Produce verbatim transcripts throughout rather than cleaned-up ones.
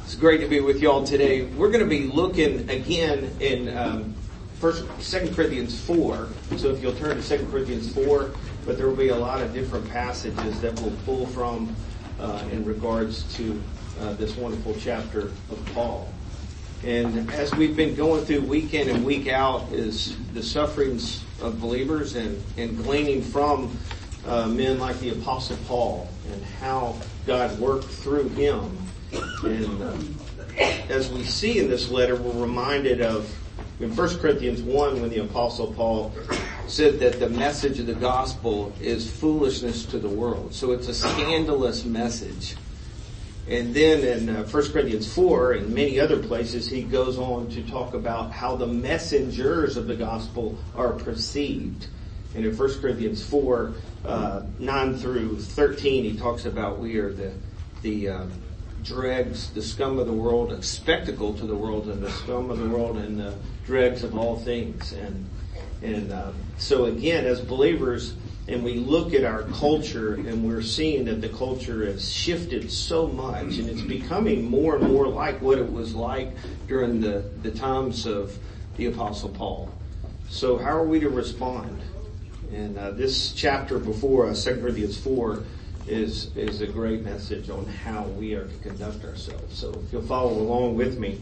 It's great to be with y'all today. We're going to be looking again in um, First, Second Corinthians four. So if you'll turn to Second Corinthians four, but there will be a lot of different passages that we'll pull from uh, in regards to uh, this wonderful chapter of Paul. And as we've been going through week in and week out, is the sufferings of believers and, and gleaning from uh, men like the Apostle Paul and how God worked through him. And uh, as we see in this letter, we're reminded of in First Corinthians one when the Apostle Paul said that the message of the gospel is foolishness to the world. So it's a scandalous message. And then in uh, First Corinthians four and many other places, he goes on to talk about how the messengers of the gospel are perceived. And in First Corinthians four, uh, nine through thirteen, he talks about we are the, the, uh, dregs, the scum of the world, a spectacle to the world, and the scum of the world, and the dregs of all things. And and uh, so again, as believers, and we look at our culture, and we're seeing that the culture has shifted so much, and it's becoming more and more like what it was like during the, the times of the Apostle Paul. So how are we to respond? And uh, this chapter before us, Second Corinthians four, is is a great message on how we are to conduct ourselves. So if you'll follow along with me.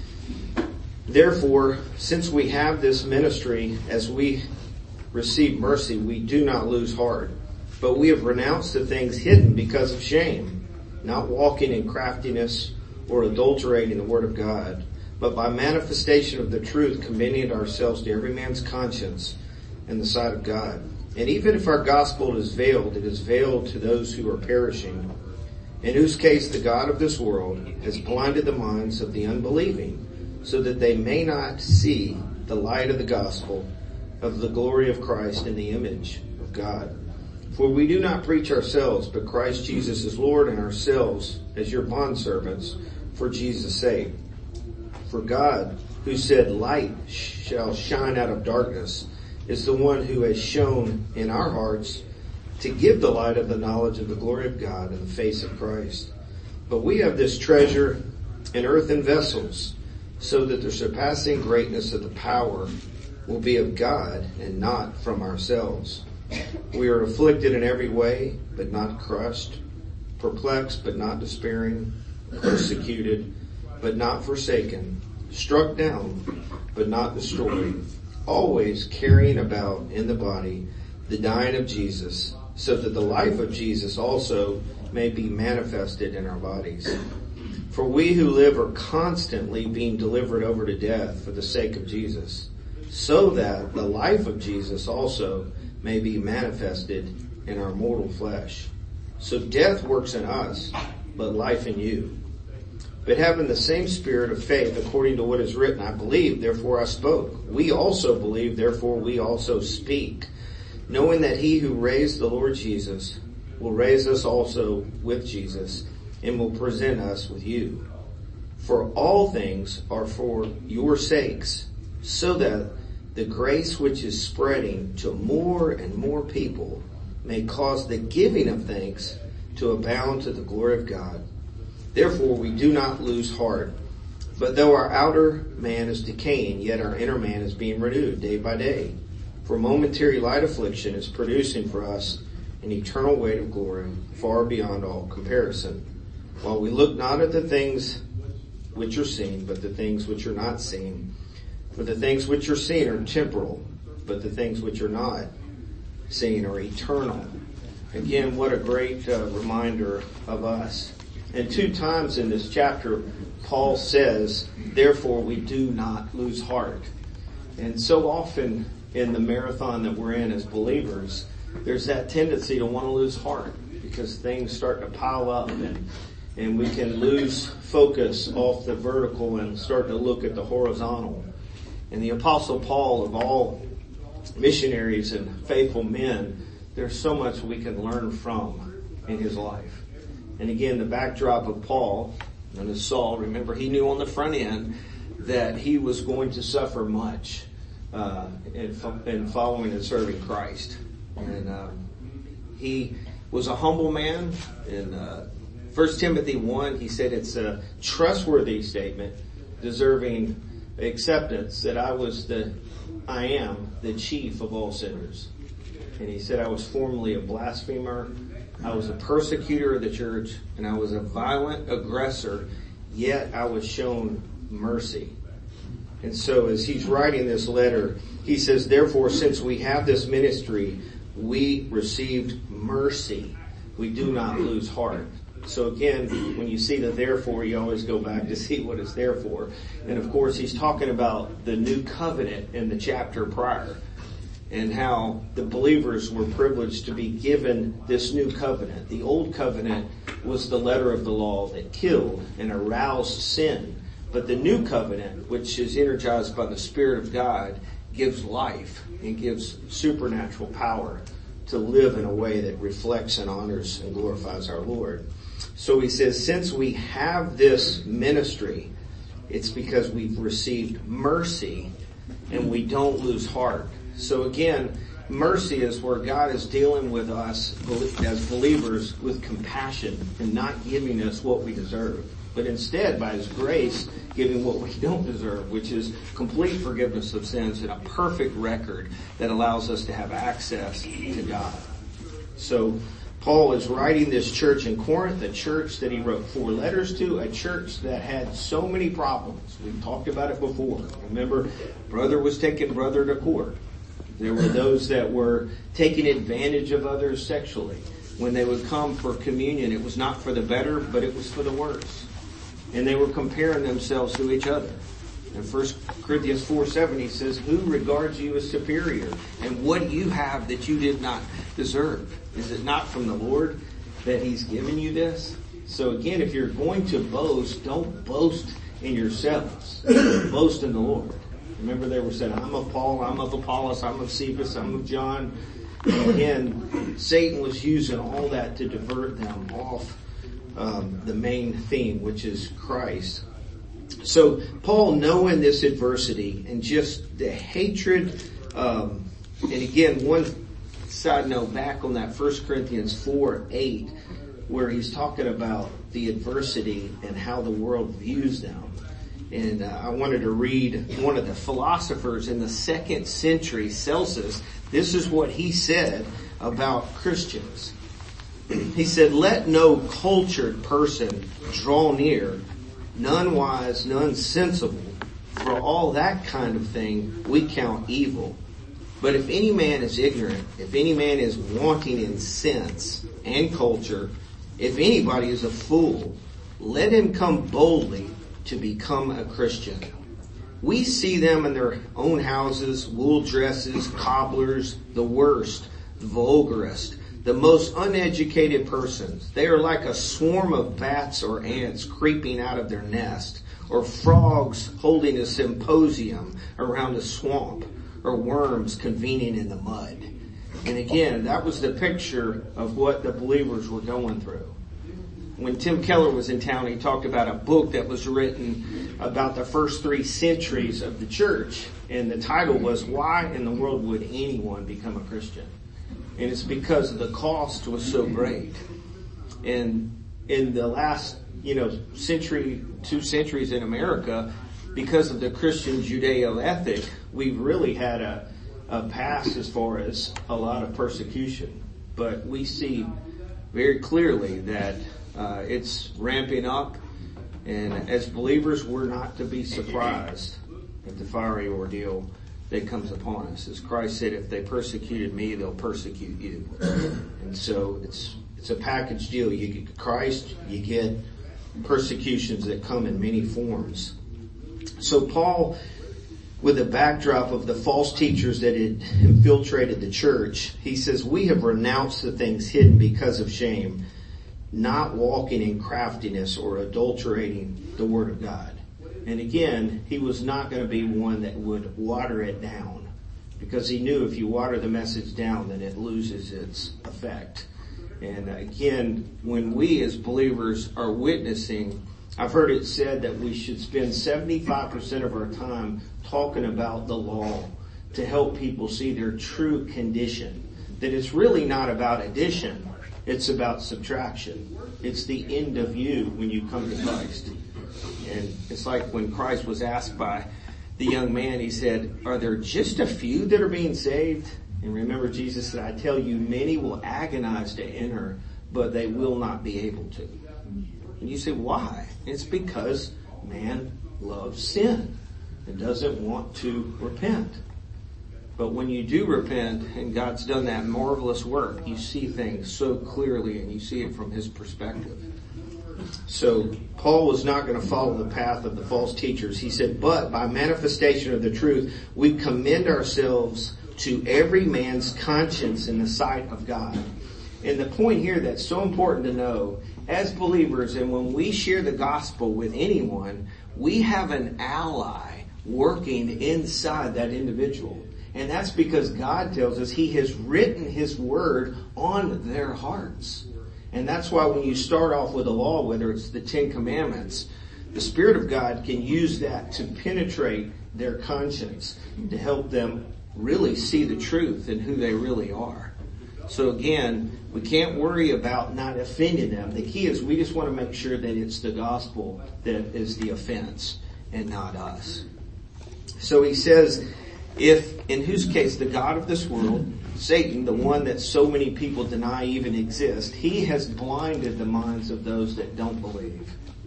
Therefore, since we have this ministry, as we receive mercy, we do not lose heart. But we have renounced the things hidden because of shame, not walking in craftiness or adulterating the word of God, but by manifestation of the truth, commending ourselves to every man's conscience in the sight of God. And even if our gospel is veiled, it is veiled to those who are perishing, in whose case the God of this world has blinded the minds of the unbelieving, so that they may not see the light of the gospel of the glory of Christ in the image of God. For we do not preach ourselves, but Christ Jesus is Lord, and ourselves as your bondservants for Jesus' sake. For God, who said light shall shine out of darkness, is the one who has shown in our hearts to give the light of the knowledge of the glory of God in the face of Christ. But we have this treasure in earthen vessels, so that the surpassing greatness of the power will be of God and not from ourselves. We are afflicted in every way, but not crushed, perplexed, but not despairing, persecuted, but not forsaken, struck down, but not destroyed, always carrying about in the body the dying of Jesus, so that the life of Jesus also may be manifested in our bodies. For we who live are constantly being delivered over to death for the sake of Jesus, so that the life of Jesus also may be manifested in our mortal flesh. So death works in us, but life in you. But having the same spirit of faith, according to what is written, I believe, therefore I spoke. We also believe, therefore we also speak, knowing that he who raised the Lord Jesus will raise us also with Jesus and will present us with you. For all things are for your sakes, so that the grace which is spreading to more and more people may cause the giving of thanks to abound to the glory of God. Therefore we do not lose heart, but though our outer man is decaying, yet our inner man is being renewed day by day. For momentary light affliction is producing for us an eternal weight of glory far beyond all comparison. While we look not at the things which are seen, but the things which are not seen. For the things which are seen are temporal, but the things which are not seen are eternal. Again, what a great uh, reminder of us. And two times in this chapter, Paul says, therefore we do not lose heart. And so often in the marathon that we're in as believers, there's that tendency to want to lose heart because things start to pile up and and we can lose focus off the vertical and start to look at the horizontal. And the Apostle Paul, of all missionaries and faithful men, there's so much we can learn from in his life. And again, the backdrop of Paul, known as Saul, remember he knew on the front end that he was going to suffer much uh, in, in following and serving Christ. And um, he was a humble man and uh, First Timothy one, he said it's a trustworthy statement, deserving acceptance, that I was the, I am the chief of all sinners. And he said I was formerly a blasphemer, I was a persecutor of the church, and I was a violent aggressor, yet I was shown mercy. And so as he's writing this letter, he says, therefore, since we have this ministry, we received mercy. We do not lose heart. So again, when you see the therefore, you always go back to see what it's there for. And of course, he's talking about the new covenant in the chapter prior, and how the believers were privileged to be given this new covenant. The old covenant was the letter of the law that killed and aroused sin. But the new covenant, which is energized by the Spirit of God, gives life and gives supernatural power to live in a way that reflects and honors and glorifies our Lord. So he says, since we have this ministry, it's because we've received mercy and we don't lose heart. So again, mercy is where God is dealing with us as believers with compassion and not giving us what we deserve, but instead by His grace giving what we don't deserve, which is complete forgiveness of sins and a perfect record that allows us to have access to God. So Paul is writing this church in Corinth, a church that he wrote four letters to, a church that had so many problems. We've talked about it before. Remember, brother was taking brother to court. There were those that were taking advantage of others sexually. When they would come for communion, it was not for the better, but it was for the worse. And they were comparing themselves to each other. In First Corinthians four seven, he says, who regards you as superior? And what do you have that you did not deserve? Is it not from the Lord that He's given you this? So again, if you're going to boast, don't boast in yourselves. Boast in the Lord. Remember they were saying, I'm of Paul, I'm of Apollos, I'm of Cephas, I'm of John. And again, Satan was using all that to divert them off um, the main theme, which is Christ. So Paul, knowing this adversity and just the hatred, um, and again, one side note back on that First Corinthians four eight, where he's talking about the adversity and how the world views them. And uh, I wanted to read one of the philosophers in the second century, Celsus. This is what he said about Christians. He said, let no cultured person draw near, none wise, none sensible. For all that kind of thing we count evil. But if any man is ignorant, if any man is wanting in sense and culture, if anybody is a fool, let him come boldly to become a Christian. We see them in their own houses, wool dresses, cobblers, the worst, the vulgarest, the most uneducated persons. They are like a swarm of bats or ants creeping out of their nest, or frogs holding a symposium around a swamp, or worms convening in the mud. And again, that was the picture of what the believers were going through. When Tim Keller was in town, he talked about a book that was written about the first three centuries of the church. And the title was, Why in the World Would Anyone Become a Christian? And it's because the cost was so great. And in the last, you know, century, two centuries in America, because of the Christian Judeo ethic, we've really had a, a past as far as a lot of persecution. But we see very clearly that uh, it's ramping up. And as believers, we're not to be surprised at the fiery ordeal that comes upon us. As Christ said, if they persecuted me, they'll persecute you. And so it's it's a package deal. You get Christ, you get persecutions that come in many forms. So Paul, with the backdrop of the false teachers that had infiltrated the church, he says, we have renounced the things hidden because of shame, not walking in craftiness or adulterating the word of God. And again, he was not going to be one that would water it down, because he knew if you water the message down, then it loses its effect. And again, when we as believers are witnessing, I've heard it said that we should spend seventy-five percent of our time talking about the law to help people see their true condition. That it's really not about addition, It's about subtraction. It's the end of you when you come to Christ. And it's like when Christ was asked by the young man, he said, are there just a few that are being saved? And remember, Jesus said, I tell you, many will agonize to enter, but they will not be able to. And you say, why? It's because man loves sin and doesn't want to repent. But when you do repent and God's done that marvelous work, you see things so clearly and you see it from his perspective. So Paul was not going to follow the path of the false teachers. He said, but by manifestation of the truth, we commend ourselves to every man's conscience in the sight of God. And the point here that's so important to know, as believers, and when we share the gospel with anyone, we have an ally working inside that individual. And that's because God tells us he has written his word on their hearts. And that's why when you start off with a law, whether it's the Ten Commandments, the Spirit of God can use that to penetrate their conscience, to help them really see the truth and who they really are. So again, we can't worry about not offending them. The key is we just want to make sure that it's the gospel that is the offense and not us. So he says, if, in whose case, the God of this world, Satan, the one that so many people deny even exists, he has blinded the minds of those that don't believe,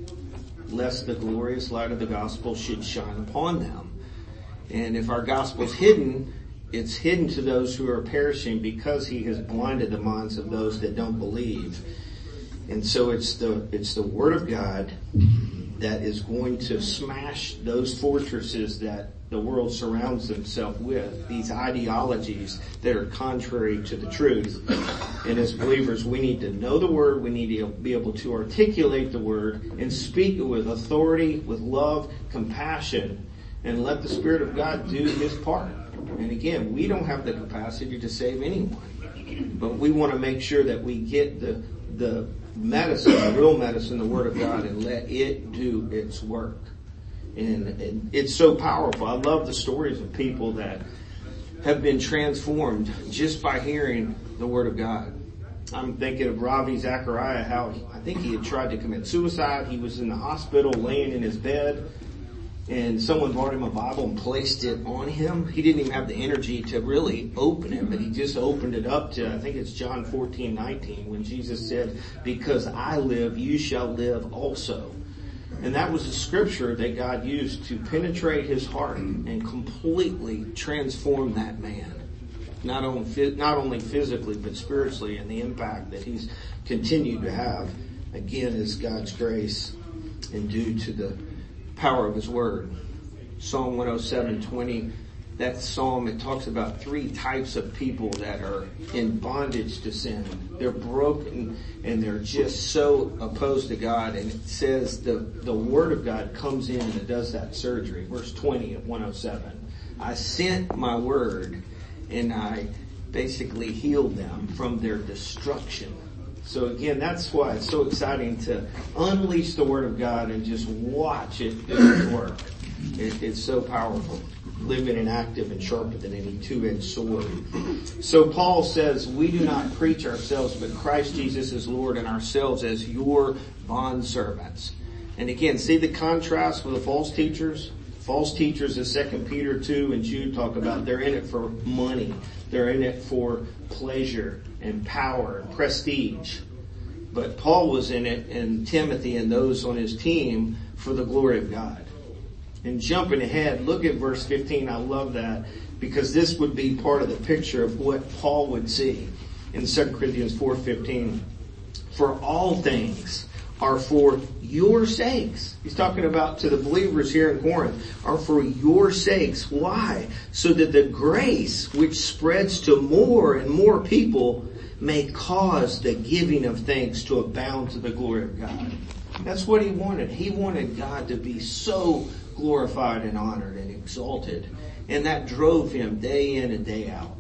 lest the glorious light of the gospel should shine upon them. And if our gospel's hidden, it's hidden to those who are perishing because he has blinded the minds of those that don't believe. And so it's the, it's the word of God that is going to smash those fortresses that the world surrounds themselves with, these ideologies that are contrary to the truth. And as believers, we need to know the word, we need to be able to articulate the word and speak it with authority, with love, compassion, and let the Spirit of God do his part. And again, we don't have the capacity to save anyone, but we want to make sure that we get the, the medicine, the real medicine, the Word of God, and let it do its work. And, and it's so powerful. I love the stories of people that have been transformed just by hearing the Word of God. I'm thinking of Ravi Zachariah, how he, I think he had tried to commit suicide. He was in the hospital laying in his bed, and someone brought him a Bible and placed it on him. He didn't even have the energy to really open it, but he just opened it up to, I think it's John fourteen nineteen, when Jesus said, because I live, you shall live also. And that was a scripture that God used to penetrate his heart and completely transform that man. Not only, not only physically, but spiritually, and the impact that he's continued to have, again, is God's grace and due to the power of his word. Psalm one oh seven twenty, that psalm, it talks about three types of people that are in bondage to sin. They're broken and they're just so opposed to God. And it says the, the word of God comes in and it does that surgery. Verse twenty of one oh seven. I sent my word and I basically healed them from their destruction. So again, that's why it's so exciting to unleash the word of God and just watch it do its work. It, it's so powerful, living and active and sharper than any two-edged sword. So Paul says, we do not preach ourselves, but Christ Jesus is Lord, and ourselves as your bondservants. And again, see the contrast with the false teachers? False teachers, as Second Peter two and Jude talk about, they're in it for money. They're in it for pleasure and power and prestige. But Paul was in it, and Timothy and those on his team, for the glory of God. And jumping ahead, look at verse fifteen. I love that, because this would be part of the picture of what Paul would see in Second Corinthians four fifteen. For all things are for your sakes. He's talking about to the believers here in Corinth, are for your sakes. Why? So that the grace which spreads to more and more people may cause the giving of thanks to abound to the glory of God. That's what he wanted. He wanted God to be so glorified and honored and exalted. And that drove him day in and day out.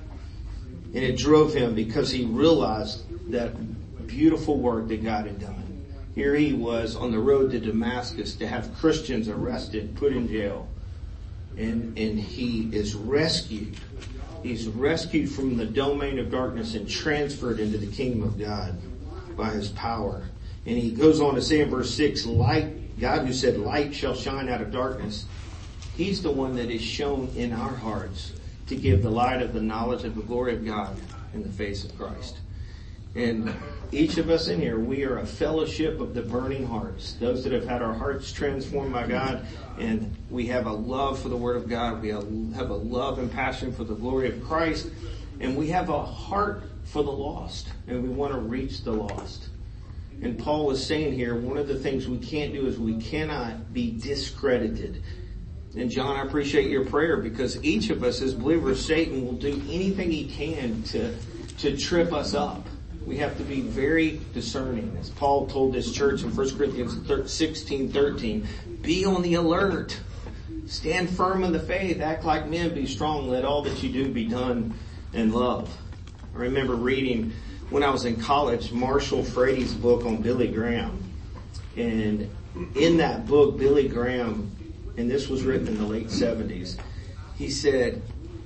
And it drove him because he realized that beautiful work that God had done. Here he was on the road to Damascus to have Christians arrested, put in jail. and, and he is rescued. He's rescued from the domain of darkness and transferred into the kingdom of God by his power. And he goes on to say in verse six, light, God who said light shall shine out of darkness. He's the one that is shown in our hearts to give the light of the knowledge of the glory of God in the face of Christ. And each of us in here, we are a fellowship of the burning hearts. Those that have had our hearts transformed by God, and we have a love for the Word of God. We have a love and passion for the glory of Christ. And we have a heart for the lost. And we want to reach the lost. And Paul is saying here, one of the things we can't do is we cannot be discredited. And John, I appreciate your prayer, because each of us as believers, Satan will do anything he can to, to trip us up. We have to be very discerning. As Paul told this church in First Corinthians sixteen thirteen, be on the alert. Stand firm in the faith. Act like men. Be strong. Let all that you do be done in love. I remember reading when I was in college, Marshall Frady's book on Billy Graham. And in that book, Billy Graham, and this was written in the late seventies, he said,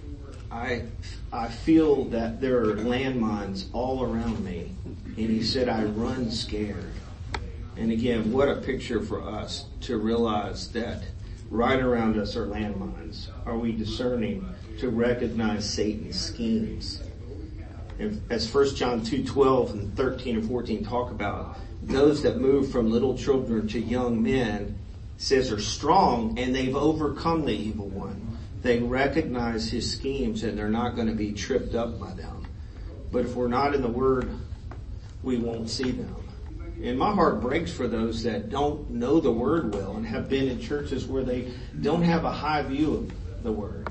I, I feel that there are landmines all around me. And he said, I run scared. And again, what a picture for us to realize that right around us are landmines. Are we discerning to recognize Satan's schemes? And as First John two twelve and thirteen and fourteen talk about, those that move from little children to young men, says are strong, and they've overcome the evil one. They recognize his schemes, and they're not going to be tripped up by them. But if we're not in the Word, we won't see them. And my heart breaks for those that don't know the Word well and have been in churches where they don't have a high view of the Word.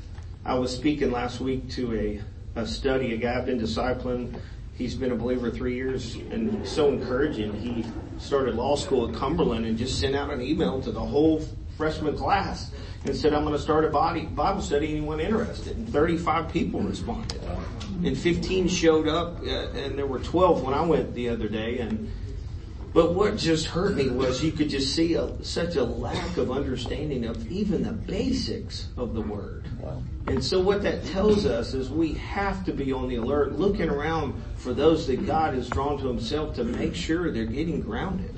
I was speaking last week to a, a study, a guy I've been discipling. He's been a believer three years and so encouraging. He started law school at Cumberland and just sent out an email to the whole freshman class and said, I'm going to start a body, Bible study, anyone interested? And thirty-five people responded. And fifteen showed up, uh, and there were twelve when I went the other day. And But what just hurt me was you could just see a, such a lack of understanding of even the basics of the Word. Wow. And so what that tells us is we have to be on the alert, looking around for those that God has drawn to himself to make sure they're getting grounded.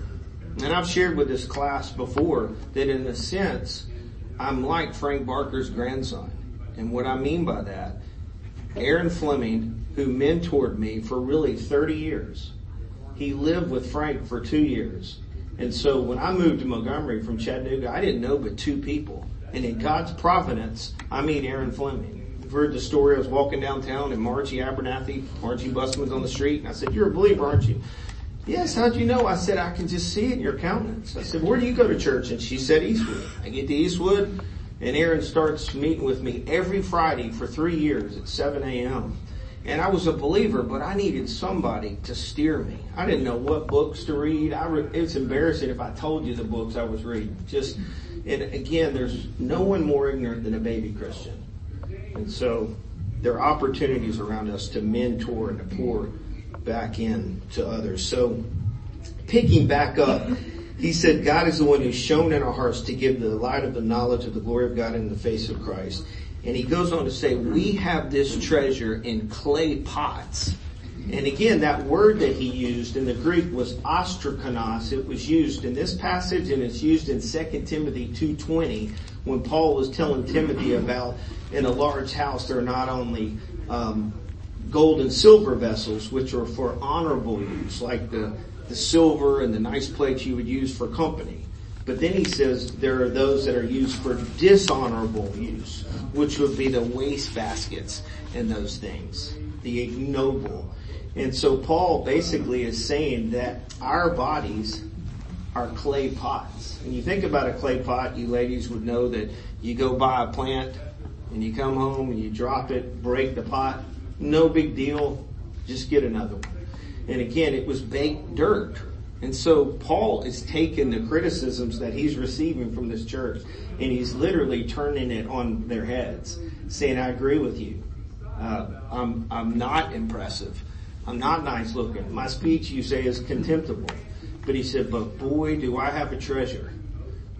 And I've shared with this class before that in a sense, I'm like Frank Barker's grandson. And what I mean by that, Aaron Fleming, who mentored me for really thirty years, he lived with Frank for two years. And so when I moved to Montgomery from Chattanooga, I didn't know but two people. And in God's providence, I meet Aaron Fleming. You've heard the story. I was walking downtown and Margie Abernathy, Margie Busman's on the street. And I said, you're a believer, aren't you? Yes, how'd you know? I said, I can just see it in your countenance. I said, where do you go to church? And she said, Eastwood. I get to Eastwood, and Aaron starts meeting with me every Friday for three years at seven a.m. And I was a believer, but I needed somebody to steer me. I didn't know what books to read. I re- it's embarrassing if I told you the books I was reading. Just, and again, there's no one more ignorant than a baby Christian. And so there are opportunities around us to mentor and to pour back in to others. So picking back up, he said, God is the one who's shown in our hearts to give the light of the knowledge of the glory of God in the face of Christ. And he goes on to say, we have this treasure in clay pots. And again, that word that he used in the Greek was ostrakonos. It was used in this passage, and it's used in Second Timothy two twenty when Paul was telling Timothy about in a large house there are not only um, gold and silver vessels, which are for honorable use, like the, the silver and the nice plates you would use for company. But then he says there are those that are used for dishonorable use, which would be the waste baskets and those things, the ignoble. And so Paul basically is saying that our bodies are clay pots. And you think about a clay pot, you ladies would know that you go buy a plant and you come home and you drop it, break the pot. No big deal. Just get another one. And again, it was baked dirt. And so Paul is taking the criticisms that he's receiving from this church and he's literally turning it on their heads, saying, I agree with you. Uh, I'm, I'm not impressive. I'm not nice looking. My speech, you say, is contemptible. But he said, but boy, do I have a treasure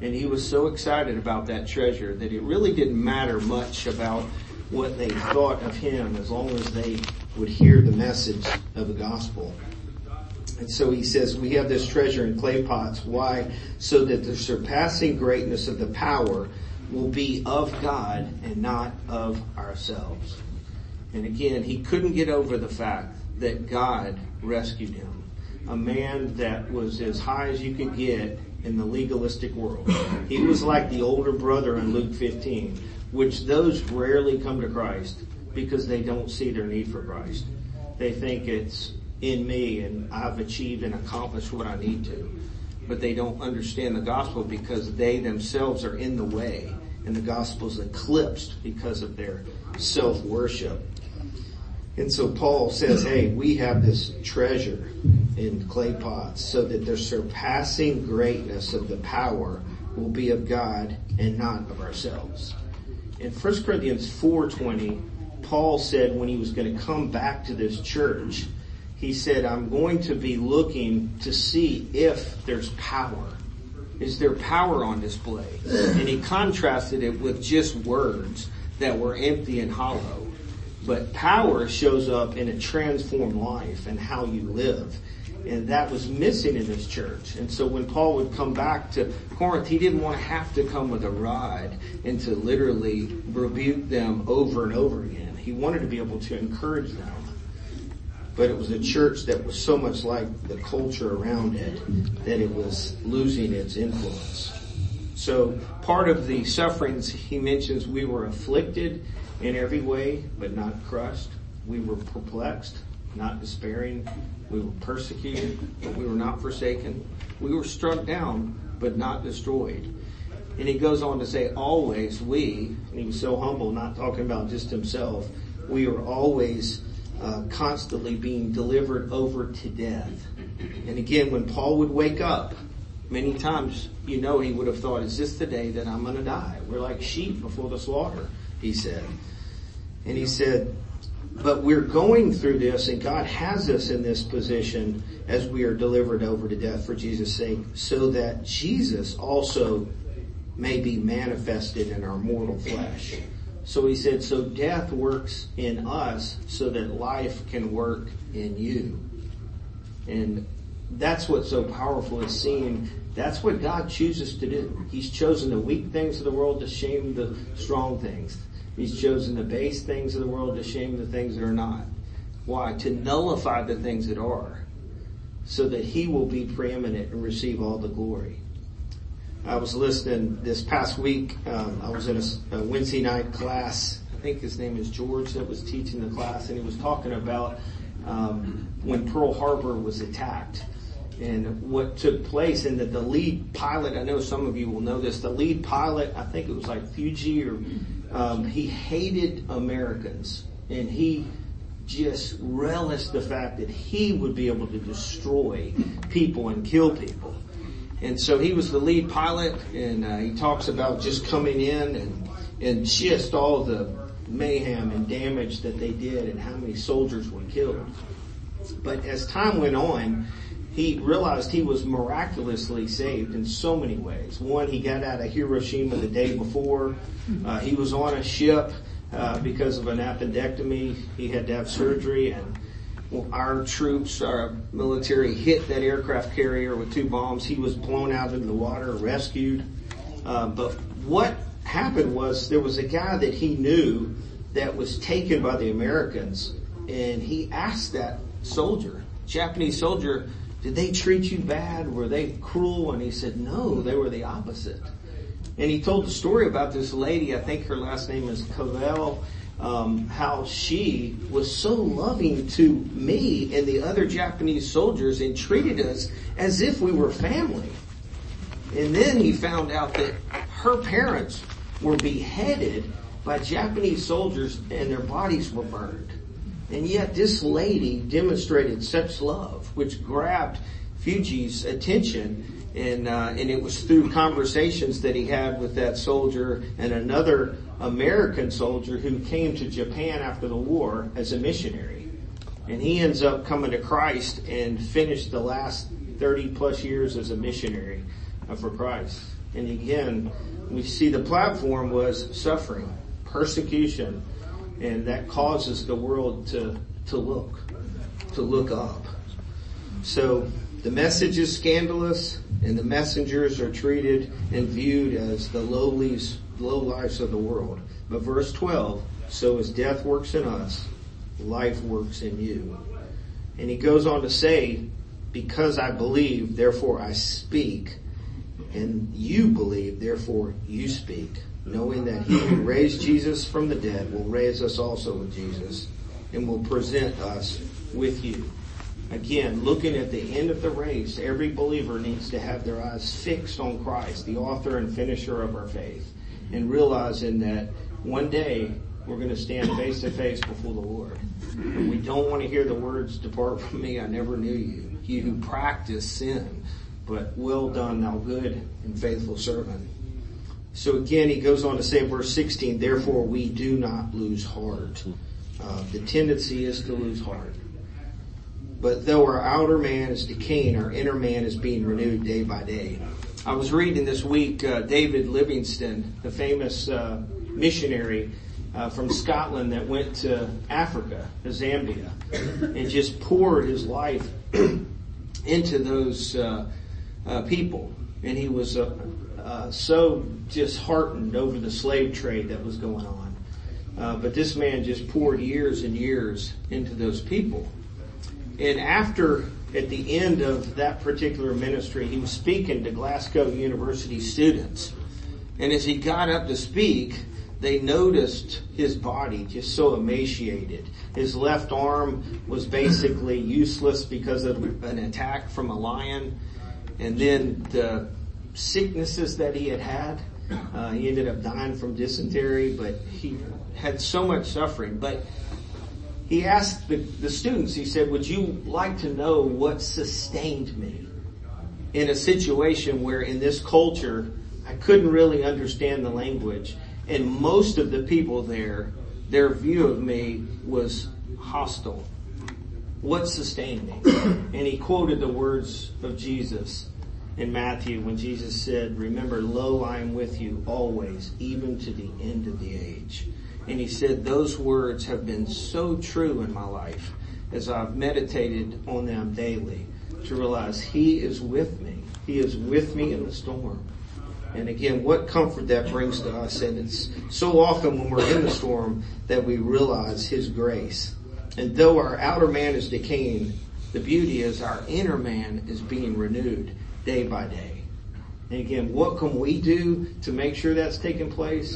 And he was so excited about that treasure that it really didn't matter much about what they thought of him as long as they would hear the message of the gospel. And so he says, we have this treasure in clay pots. Why? So that the surpassing greatness of the power will be of God and not of ourselves. And again, he couldn't get over the fact that God rescued him. A man that was as high as you could get in the legalistic world. He was like the older brother in Luke fifteen, which those rarely come to Christ because they don't see their need for Christ. They think it's in me and I've achieved and accomplished what I need to. But they don't understand the gospel because they themselves are in the way, and the gospel is eclipsed because of their self-worship. And so Paul says, hey, we have this treasure in clay pots so that the surpassing greatness of the power will be of God and not of ourselves. In First Corinthians four twenty, Paul said when he was going to come back to this church, he said, I'm going to be looking to see if there's power. Is there power on display? And he contrasted it with just words that were empty and hollow. But power shows up in a transformed life and how you live. And that was missing in this church. And so when Paul would come back to Corinth, he didn't want to have to come with a rod and to literally rebuke them over and over again. He wanted to be able to encourage them. But it was a church that was so much like the culture around it that it was losing its influence. So part of the sufferings he mentions, we were afflicted in every way, but not crushed. We were perplexed, not despairing. We were persecuted, but we were not forsaken. We were struck down, but not destroyed. And he goes on to say, always we, and he was so humble, not talking about just himself, we are always uh, constantly being delivered over to death. And again, when Paul would wake up, many times, you know, he would have thought, is this the day that I'm going to die? We're like sheep before the slaughter, he said. And he said, but we're going through this, and God has us in this position as we are delivered over to death for Jesus' sake, so that Jesus also may be manifested in our mortal flesh. So he said, so death works in us so that life can work in you. And that's what's so powerful, is seeing that's what God chooses to do. He's chosen the weak things of the world to shame the strong things. He's chosen the base things of the world to shame the things that are not. Why? To nullify the things that are, so that he will be preeminent and receive all the glory. I was listening this past week. Um, I was in a, a Wednesday night class. I think his name is George that was teaching the class, and he was talking about um, when Pearl Harbor was attacked and what took place. And that the lead pilot, I know some of you will know this, the lead pilot, I think it was like Fuji or Um, he hated Americans, and he just relished the fact that he would be able to destroy people and kill people. And so he was the lead pilot, and uh, he talks about just coming in and, and just all the mayhem and damage that they did and how many soldiers were killed. But as time went on, he realized he was miraculously saved in so many ways. One, he got out of Hiroshima the day before. Uh, he was on a ship uh, because of an appendectomy. He had to have surgery, and well, our troops, our military, hit that aircraft carrier with two bombs. He was blown out into the water, rescued. Uh, but what happened was there was a guy that he knew that was taken by the Americans, and he asked that soldier, Japanese soldier, did they treat you bad? Were they cruel? And he said, no, they were the opposite. And he told the story about this lady, I think her last name is Cavell, um, how she was so loving to me and the other Japanese soldiers and treated us as if we were family. And then he found out that her parents were beheaded by Japanese soldiers and their bodies were burned. And yet this lady demonstrated such love, which grabbed Fuji's attention. And, uh, and it was through conversations that he had with that soldier and another American soldier who came to Japan after the war as a missionary. And he ends up coming to Christ and finished the last thirty plus years as a missionary for Christ. And again, we see the platform was suffering, persecution, and that causes the world to, to look, to look up. So the message is scandalous, and the messengers are treated and viewed as the lowlies, low lives of the world. But verse twelve, so as death works in us, life works in you. And he goes on to say, because I believe, therefore I speak, and you believe, therefore you speak, knowing that he who raised Jesus from the dead will raise us also with Jesus, and will present us with you. Again, looking at the end of the race, every believer needs to have their eyes fixed on Christ, the author and finisher of our faith, and realizing that one day we're going to stand face to face before the Lord. And we don't want to hear the words, depart from me, I never knew you, you who practice sin, but well done, thou good and faithful servant. So again, he goes on to say in verse sixteen, therefore we do not lose heart. Uh, the tendency is to lose heart. But though our outer man is decaying, our inner man is being renewed day by day. I was reading this week, uh, David Livingstone, the famous uh, missionary uh, from Scotland that went to Africa, to Zambia, and just poured his life into those uh, uh, people. And he was uh, uh, so disheartened over the slave trade that was going on. Uh, but this man just poured years and years into those people. And after, at the end of that particular ministry, he was speaking to Glasgow University students. And as he got up to speak, they noticed his body just so emaciated. His left arm was basically useless because of an attack from a lion. And then the sicknesses that he had had, uh, he ended up dying from dysentery, but he had so much suffering. But he asked the, the students, he said, would you like to know what sustained me in a situation where in this culture I couldn't really understand the language, and most of the people there, their view of me was hostile. What sustained me? And he quoted the words of Jesus in Matthew when Jesus said, remember, lo, I am with you always, even to the end of the age. And he said, those words have been so true in my life as I've meditated on them daily to realize he is with me. He is with me in the storm. And again, what comfort that brings to us. And it's so often when we're in the storm that we realize his grace. And though our outer man is decaying, the beauty is our inner man is being renewed day by day. And again, what can we do to make sure that's taking place?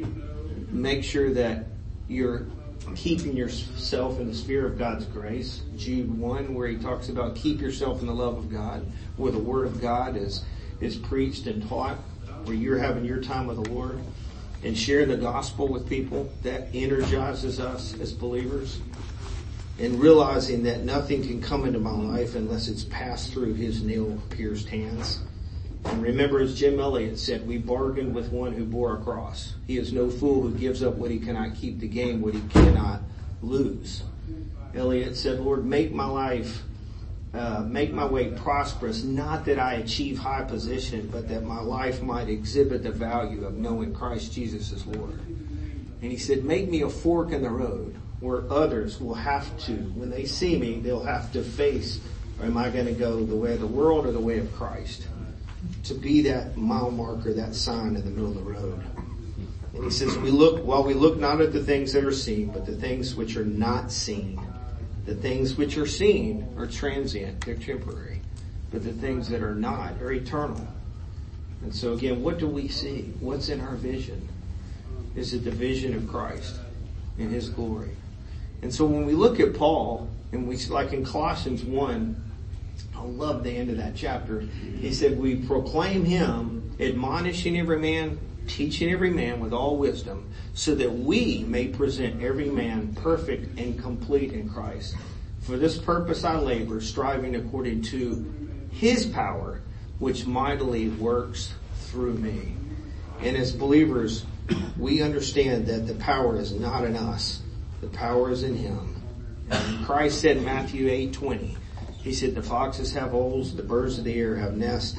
Make sure that you're keeping yourself in the sphere of God's grace. Jude one, where he talks about keep yourself in the love of God, where the word of God is, is preached and taught, where you're having your time with the Lord and sharing the gospel with people. That energizes us as believers. And realizing that nothing can come into my life unless it's passed through his nail-pierced hands. And remember, as Jim Elliott said, we bargained with one who bore a cross. He is no fool who gives up what he cannot keep to gain what he cannot lose. Elliott said, Lord, make my life, uh, make my way prosperous, not that I achieve high position, but that my life might exhibit the value of knowing Christ Jesus as Lord. And he said, make me a fork in the road where others will have to, when they see me, they'll have to face, or am I going to go the way of the world or the way of Christ? To be that mile marker, that sign in the middle of the road. And he says, we look, while we look not at the things that are seen, but the things which are not seen. The things which are seen are transient, they're temporary. But the things that are not are eternal. And so again, what do we see? What's in our vision? Is it the vision of Christ and his glory? And so when we look at Paul, and we, like in Colossians one, I love the end of that chapter. He said, we proclaim him, admonishing every man, teaching every man with all wisdom, so that we may present every man perfect and complete in Christ. For this purpose I labor, striving according to his power, which mightily works through me. And as believers, we understand that the power is not in us. The power is in him. And Christ said in Matthew eight twenty, he said, the foxes have holes, the birds of the air have nests,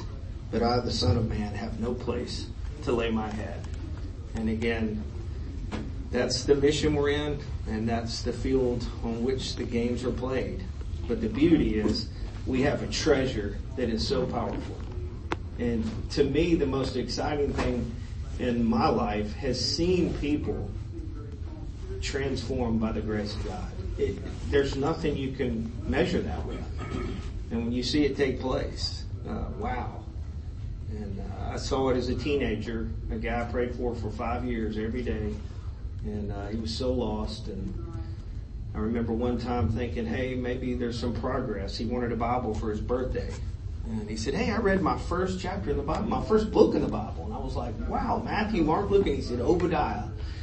but I, the Son of Man, have no place to lay my head. And again, that's the mission we're in, and that's the field on which the games are played. But the beauty is we have a treasure that is so powerful. And to me, the most exciting thing in my life has seen people transformed by the grace of God. It, there's nothing you can measure that with. And when you see it take place, uh, wow. And uh, I saw it as a teenager, a guy I prayed for for five years every day. And uh, he was so lost. And I remember one time thinking, hey, maybe there's some progress. He wanted a Bible for his birthday. And he said, hey, I read my first chapter in the Bible, my first book in the Bible. And I was like, wow, Matthew, Mark, Luke. And he said, Obadiah.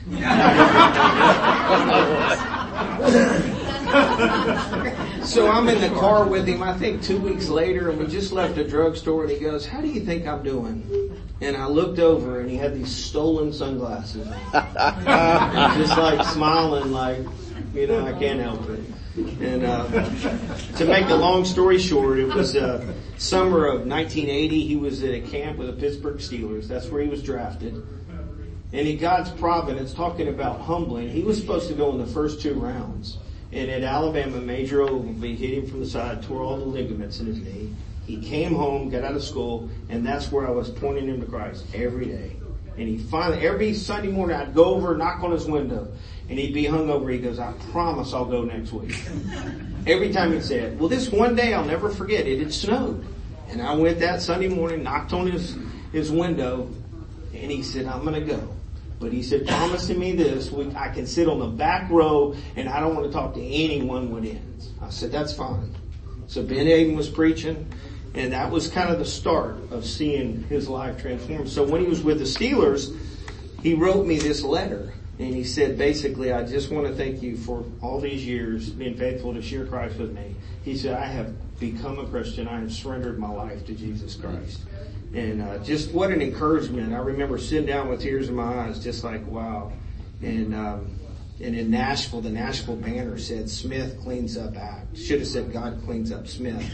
So I'm in the car with him, I think two weeks later, and we just left a drugstore, and he goes, how do you think I'm doing? And I looked over, and he had these stolen sunglasses on. Just like smiling like, you know, I can't help it. And uh, to make the long story short, it was uh, summer of nineteen eighty. He was at a camp with the Pittsburgh Steelers. That's where he was drafted. And in God's providence, talking about humbling, he was supposed to go in the first two rounds. And at Alabama, Major Ogilvie hit him from the side, tore all the ligaments in his knee. He came home, got out of school, and that's where I was pointing him to Christ every day. And he finally, every Sunday morning, I'd go over, knock on his window, and he'd be hungover. He goes, I promise I'll go next week. Every time he'd say it. Well, this one day I'll never forget. It had snowed. And I went that Sunday morning, knocked on his, his window, and he said, I'm going to go. But he said, promise to me this, we, I can sit on the back row and I don't want to talk to anyone when it ends. I said, that's fine. So Ben Hayden was preaching, and that was kind of the start of seeing his life transform. So when he was with the Steelers, he wrote me this letter, and he said, basically, I just want to thank you for all these years being faithful to share Christ with me. He said, I have become a Christian. I have surrendered my life to Jesus Christ. And uh, just what an encouragement. I remember sitting down with tears in my eyes, just like, wow. And um, and in Nashville, the Nashville banner said, Smith cleans up act. Should have said God cleans up Smith.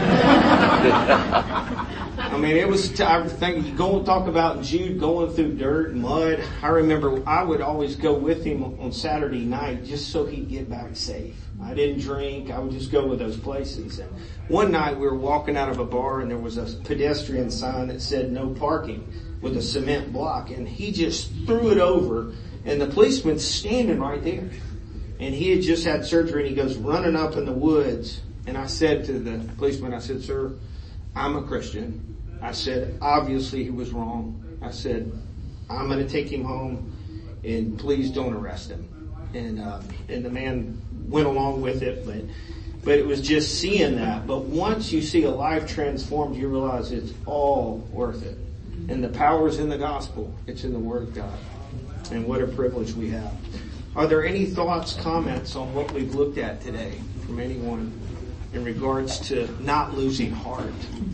I mean, it was, t- I think, you go and talk about Jude going through dirt and mud. I remember I would always go with him on Saturday night just so he'd get back safe. I didn't drink. I would just go to those places. And one night we were walking out of a bar and there was a pedestrian sign that said no parking with a cement block. And he just threw it over and the policeman's standing right there. And he had just had surgery and he goes running up in the woods. And I said to the policeman, I said, sir, I'm a Christian. I said, obviously he was wrong. I said, I'm going to take him home and please don't arrest him. And, uh, and the man went along with it, but, but it was just seeing that. But once you see a life transformed, you realize it's all worth it. And the power is in the gospel. It's in the Word of God. And what a privilege we have. Are there any thoughts, comments on what we've looked at today from anyone in regards to not losing heart?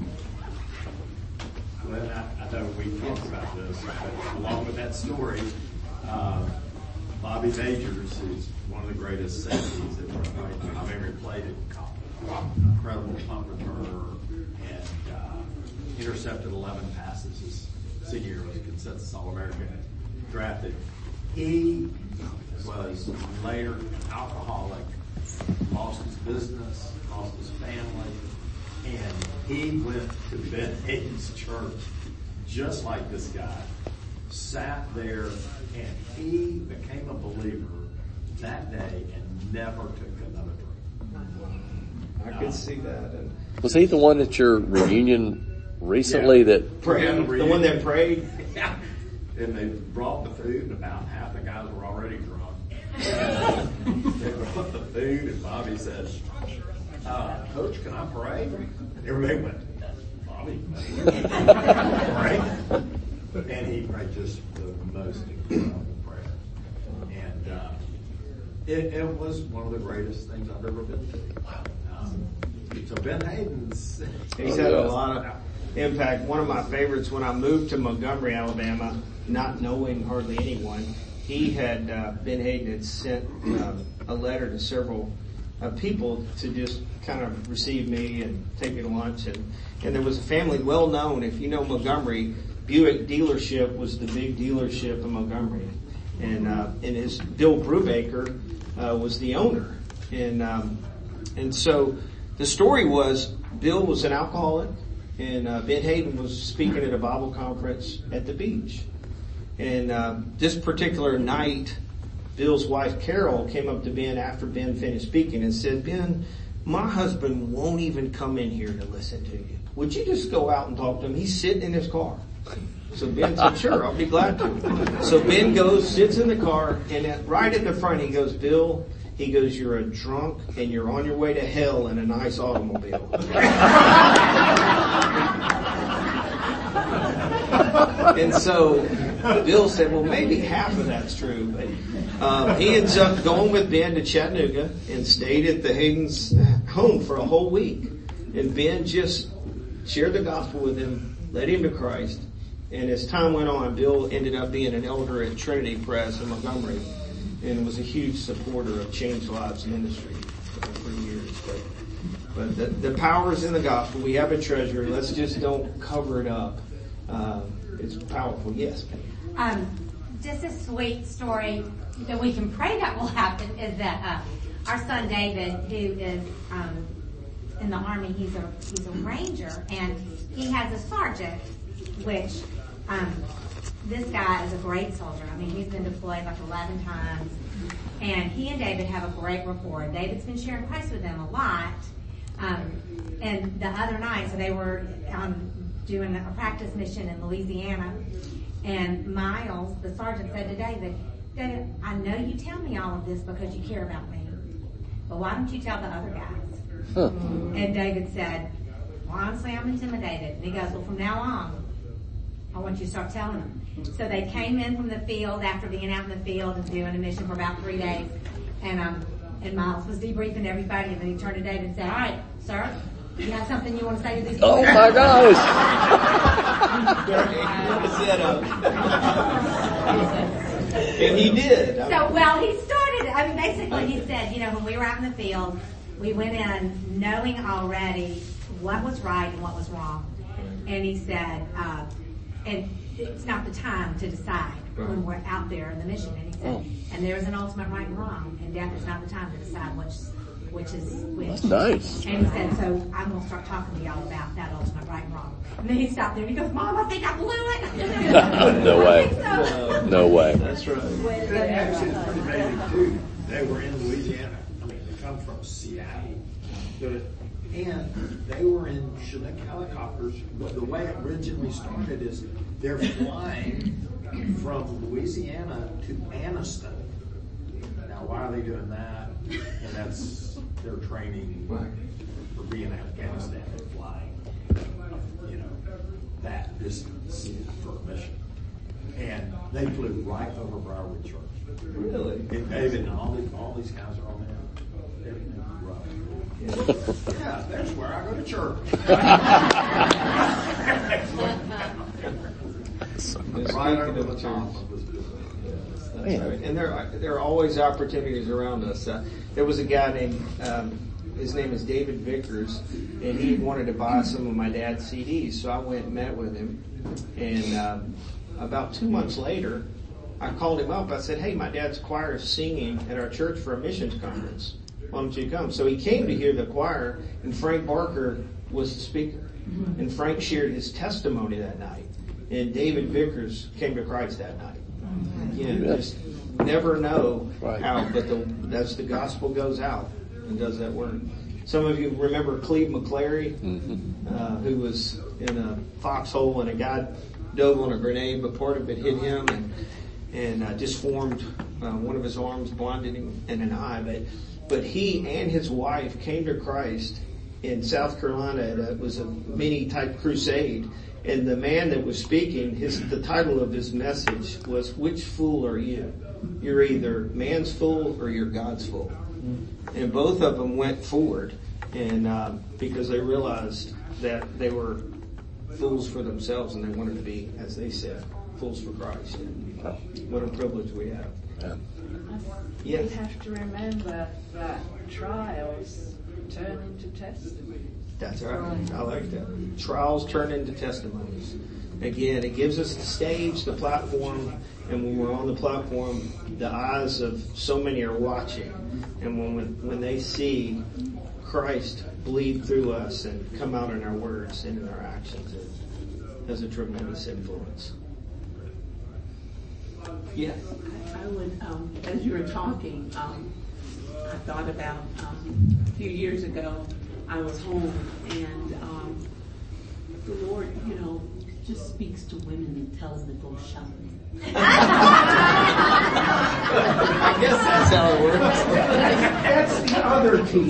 Well, I, I know we talked about this, but along with that story, uh, Bobby Majors, who's one of the greatest safeties that I've ever played at college, incredible punt returner, and uh, intercepted eleven passes his senior year, was a consensus All-American, drafted. He was later alcoholic, lost his business, lost his family, and he went to Ben Hayden's church just like this guy, sat there, and he became a believer that day and never took another drink. I could see that. And was he the one at your reunion recently? Yeah. That prayed, the one that prayed? Yeah. And they brought the food, and about half the guys were already drunk. They brought the food, and Bobby said, uh, Coach, can I pray? And everybody went, Bobby, pray? And he prayed just the most incredible prayer. And uh, it, it was one of the greatest things I've ever been to. Wow. Um, so Ben Hayden's... He's had a lot of impact. One of my favorites, when I moved to Montgomery, Alabama, not knowing hardly anyone, he had, uh, Ben Hayden had sent uh, a letter to several uh, people to just kind of receive me and take me to lunch. And, and there was a family well known, if you know Montgomery, Buick dealership was the big dealership in Montgomery. And, uh, and his, Bill Brubaker, uh, was the owner. And, um, and so the story was Bill was an alcoholic, and, uh, Ben Hayden was speaking at a Bible conference at the beach. And, uh, this particular night, Bill's wife Carol came up to Ben after Ben finished speaking and said, "Ben, my husband won't even come in here to listen to you. Would you just go out and talk to him? He's sitting in his car." So Ben said, "Sure, I'll be glad to." So Ben goes, sits in the car, and at, right at the front he goes, "Bill," he goes, "you're a drunk and you're on your way to hell in a nice automobile." And so Bill said, "Well, maybe half of that's true." But um, he ends up going with Ben to Chattanooga and stayed at the Hayden's home for a whole week. And Ben just shared the gospel with him, led him to Christ. And as time went on, Bill ended up being an elder at Trinity Press in Montgomery and was a huge supporter of Changed Lives Ministry for years. But, but the, the power is in the gospel. We have a treasure. Let's just don't cover it up. Uh, it's powerful. Yes. Um, just a sweet story that we can pray that will happen is that uh, our son David, who is um, in the Army, he's a he's a ranger, and he has a sergeant, which um, this guy is a great soldier. I mean, he's been deployed like eleven times, and he and David have a great rapport. David's been sharing Christ with them a lot, um, and the other night, so they were um, doing a practice mission in Louisiana. And Miles, the sergeant, said to David, "David, I know you tell me all of this because you care about me, but why don't you tell the other guys?" Huh. And David said, "Well, honestly, I'm intimidated." And he goes, "Well, from now on, I want you to start telling them." So they came in from the field after being out in the field and doing a mission for about three days. And um, and Miles was debriefing everybody, and then he turned to David and said, "All right, sir, you have something you want to say to these people?" Oh my gosh! And he did. So, well, he started, I mean, basically he said, you know, when we were out in the field, we went in knowing already what was right and what was wrong. And he said, uh, and it's not the time to decide when we're out there in the mission. And he said, and there is an ultimate right and wrong, and death is not the time to decide which which is which. That's nice. And he said, so I'm going to start talking to y'all about that ultimate right and wrong. And then he stopped there and he goes, "Mom, I think I blew it." No way. So. No way. That's right. They actually it's pretty amazing too. They were in Louisiana. I mean, they come from Seattle. And they were in Chinook helicopters. The way it originally started is they're flying from Louisiana to Anniston. Now, why are they doing that? And that's their training for being in Afghanistan and flying, you know, that distance for a mission. And they flew right over Briarwood Church. Really? And David and all these, all these guys are on there. Everything was right. Yeah, that's where I go to church. Right over the top of this building. That's right. And there, there are always opportunities around us. Uh, there was a guy named, um, his name is David Vickers, and he wanted to buy some of my dad's C Ds. So I went and met with him. And um, about two months later, I called him up. I said, "Hey, my dad's choir is singing at our church for a missions conference. Why don't you come?" So he came to hear the choir, and Frank Barker was the speaker. And Frank shared his testimony that night. And David Vickers came to Christ that night. Again, just never know how, but the, as the gospel goes out and does that work. Some of you remember Cleve McClary, uh, who was in a foxhole and a guy dove on a grenade, but part of it hit him and and uh, just formed uh, one of his arms, blinded him in an eye. But but he and his wife came to Christ in South Carolina. It was a mini type crusade. And the man that was speaking, his the title of his message was, "Which fool are you? You're either man's fool or you're God's fool." Mm-hmm. And both of them went forward, and um, because they realized that they were fools for themselves, and they wanted to be, as they said, Fools for Christ. What a privilege we have. Yeah. Yes. We have to remember that trials turn into testimonies. That's right. I like that. Trials turn into testimonies. Again, it gives us the stage, the platform, and when we're on the platform, the eyes of so many are watching. And when when they see Christ bleed through us and come out in our words and in our actions, it has a tremendous influence. Yeah. I would, um, as you were talking, um, I thought about um, a few years ago, I was home and um, the Lord, you know, just speaks to women and tells them to go shopping. I guess that's how it works. That's the other piece.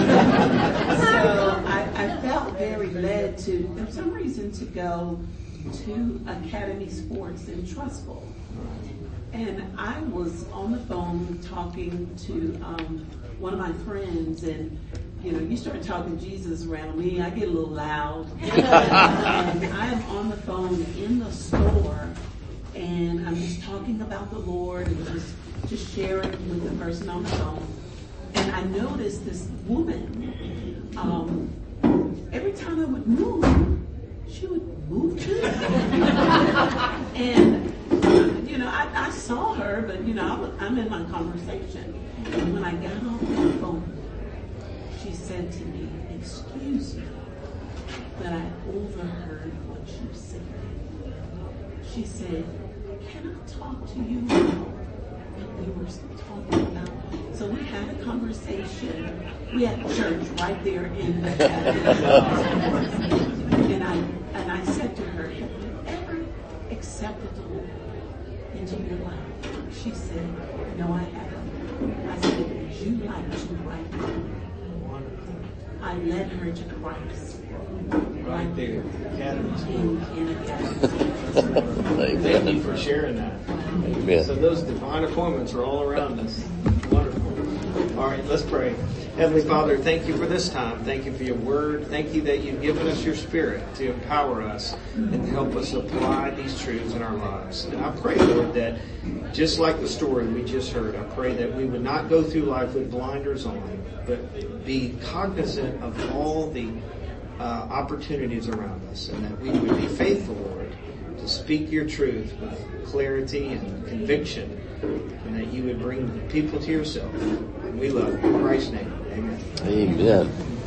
So I, I felt very led to, for some reason, to go to Academy Sports in Trustful. And I was on the phone talking to um, one of my friends, and you know, you start talking Jesus around me, I get a little loud. And I am on the phone in the store, and I'm just talking about the Lord and just just sharing with the person on the phone. And I noticed this woman, um, every time I would move, she would move too. And you know, I, I saw her, but you know, I was, I'm in my conversation. And when I got off the phone, she said to me, "Excuse me, but I overheard what you said." She said, "Can I talk to you about what we were talking about?" So we had a conversation. We had church right there in the and I and I said to her, "Have you ever accepted the Lord into your life?" She said, "No, I haven't." I said, "Would you like to right now?" I led her to Christ. Right there. In, in Academy. Thank you for sharing that. Amen. So those divine appointments are all around us. Wonderful. All right, let's pray. Heavenly Father, thank you for this time. Thank you for your word. Thank you that you've given us your spirit to empower us and to help us apply these truths in our lives. And I pray, Lord, that just like the story we just heard, I pray that we would not go through life with blinders on, but be cognizant of all the uh, opportunities around us, and that we would be faithful, Lord, to speak your truth with clarity and conviction, and that you would bring people to yourself. And we love you. In Christ's name, amen. Amen.